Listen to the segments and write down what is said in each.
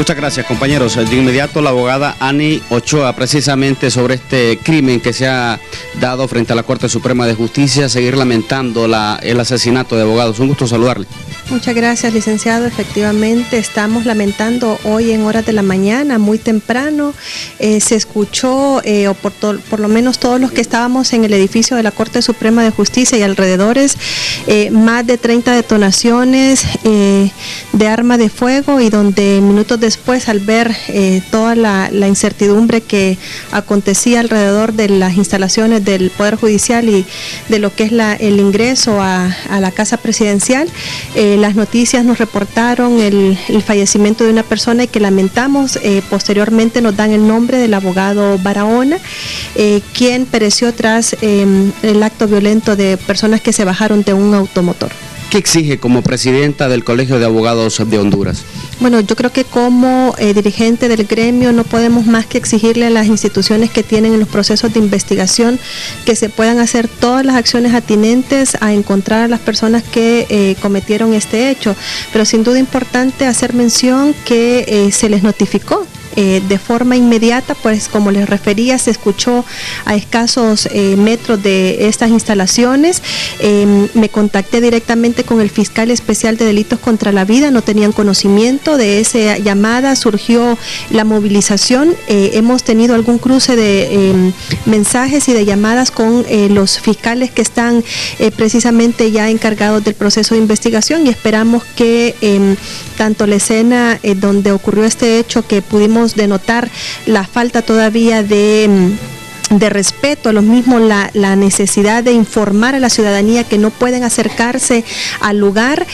Muchas gracias, compañeros. De inmediato, la abogada Ani Ochoa, precisamente sobre este crimen que se ha dado frente a la Corte Suprema de Justicia, seguir lamentando el asesinato de abogados. Un gusto saludarle. Muchas gracias, licenciado. Efectivamente, estamos lamentando hoy en horas de la mañana, muy temprano, se escuchó, o por lo menos todos los que estábamos en el edificio de la Corte Suprema de Justicia y alrededores, más de 30 detonaciones de arma de fuego, y donde minutos después, al ver toda la incertidumbre que acontecía alrededor de las instalaciones del Poder Judicial y de lo que es el ingreso a la Casa Presidencial, las noticias nos reportaron el fallecimiento de una persona y que lamentamos. Posteriormente nos dan el nombre del abogado Barahona, quien pereció tras el acto violento de personas que se bajaron de un automotor. ¿Qué exige como presidenta del Colegio de Abogados de Honduras? Bueno, yo creo que como dirigente del gremio no podemos más que exigirle a las instituciones que tienen en los procesos de investigación que se puedan hacer todas las acciones atinentes a encontrar a las personas que cometieron este hecho, pero sin duda importante hacer mención que se les notificó de forma inmediata, pues como les refería, se escuchó a escasos metros de estas instalaciones. Me contacté directamente con el fiscal especial de delitos contra la vida, no tenían conocimiento de esa llamada, surgió la movilización, hemos tenido algún cruce de mensajes y de llamadas con los fiscales que están precisamente ya encargados del proceso de investigación, y esperamos que tanto la escena donde ocurrió este hecho, que pudimos denotar la falta todavía de respeto, a lo mismo la necesidad de informar a la ciudadanía que no pueden acercarse al lugar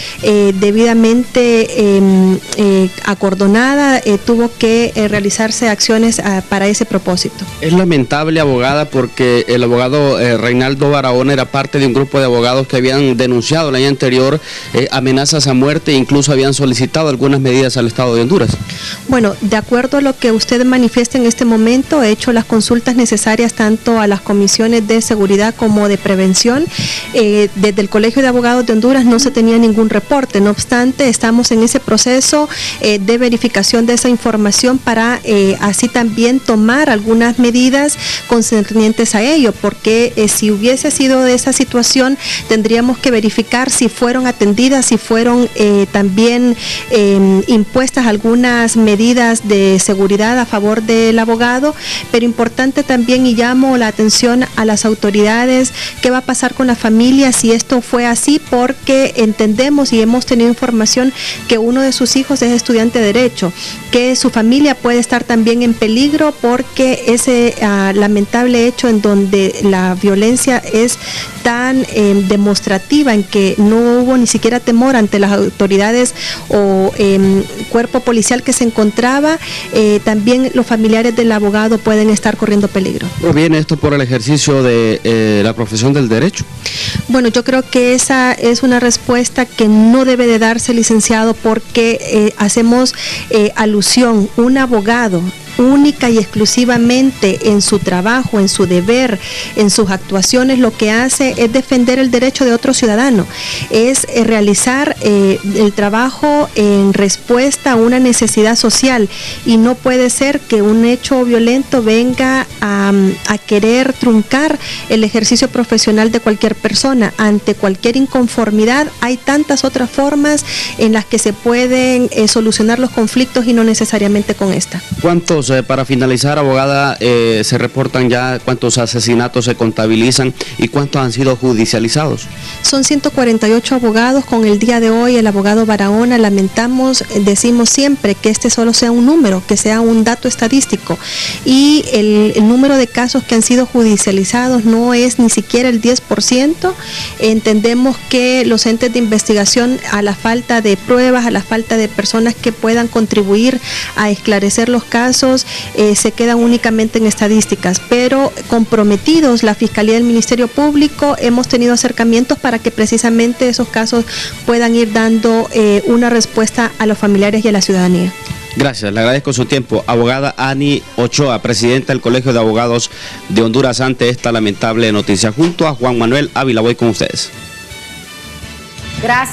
debidamente acordonada, tuvo que realizarse acciones para ese propósito. Es lamentable, abogada, porque el abogado Reinaldo Barahona era parte de un grupo de abogados que habían denunciado el año anterior amenazas a muerte e incluso habían solicitado algunas medidas al Estado de Honduras. Bueno, de acuerdo a lo que usted manifiesta en este momento, he hecho las consultas necesarias tanto a las comisiones de seguridad como de prevención. Desde el Colegio de Abogados de Honduras no se tenía ningún reporte, no obstante estamos en ese proceso de verificación de esa información para así también tomar algunas medidas concernientes a ello, porque si hubiese sido de esa situación tendríamos que verificar si fueron atendidas, si fueron también impuestas algunas medidas de seguridad a favor del abogado, pero importante también, y llamo la atención a las autoridades, qué va a pasar con la familia si esto fue así, porque entendemos y hemos tenido información que uno de sus hijos es estudiante de Derecho, que su familia puede estar también en peligro porque ese lamentable hecho en donde la violencia es tan demostrativa, en que no hubo ni siquiera temor ante las autoridades o cuerpo policial que se encontraba, también los familiares del abogado pueden estar corriendo peligro. ¿Proviene esto por el ejercicio de la profesión del derecho? Bueno, yo creo que esa es una respuesta que no debe de darse, licenciado, porque hacemos alusión, un abogado única y exclusivamente en su trabajo, en su deber, en sus actuaciones, lo que hace es defender el derecho de otro ciudadano, es realizar el trabajo en respuesta a una necesidad social, y no puede ser que un hecho violento venga a querer truncar el ejercicio profesional de cualquier persona. Ante cualquier inconformidad hay tantas otras formas en las que se pueden solucionar los conflictos y no necesariamente con esta. ¿Cuántos, para finalizar, abogada, se reportan ya, cuántos asesinatos se contabilizan y cuántos han sido judicializados? Son 148 abogados con el día de hoy el abogado Barahona. Lamentamos, decimos siempre que este solo sea un número, que sea un dato estadístico, y el número de casos que han sido judicializados no es ni siquiera el 10%. Entendemos que los entes de investigación, a la falta de pruebas, a la falta de personas que puedan contribuir a esclarecer los casos, se quedan únicamente en estadísticas, pero comprometidos la Fiscalía del Ministerio Público, hemos tenido acercamientos para que precisamente esos casos puedan ir dando una respuesta a los familiares y a la ciudadanía. Gracias, le agradezco su tiempo. Abogada Ani Ochoa, presidenta del Colegio de Abogados de Honduras, ante esta lamentable noticia. Junto a Juan Manuel Ávila voy con ustedes. Gracias.